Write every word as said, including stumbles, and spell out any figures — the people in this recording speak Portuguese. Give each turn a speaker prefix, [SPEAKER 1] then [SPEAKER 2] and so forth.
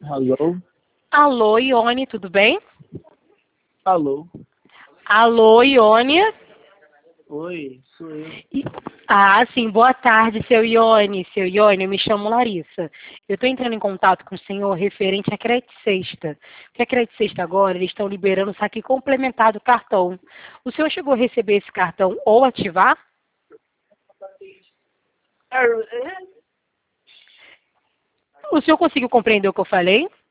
[SPEAKER 1] Alô?
[SPEAKER 2] Alô, Ione, tudo bem?
[SPEAKER 1] Alô?
[SPEAKER 2] Alô, Ione?
[SPEAKER 1] Oi, sou eu.
[SPEAKER 2] I- Ah, sim, boa tarde, seu Ione. Seu Ione, eu me chamo Larissa. Eu estou entrando em contato com o senhor referente à Crédito Sexta. Porque a Crédito Sexta agora, eles estão liberando o saque complementar do cartão. O senhor chegou a receber esse cartão ou ativar?
[SPEAKER 1] Ah, é?
[SPEAKER 2] O senhor conseguiu compreender o que eu falei?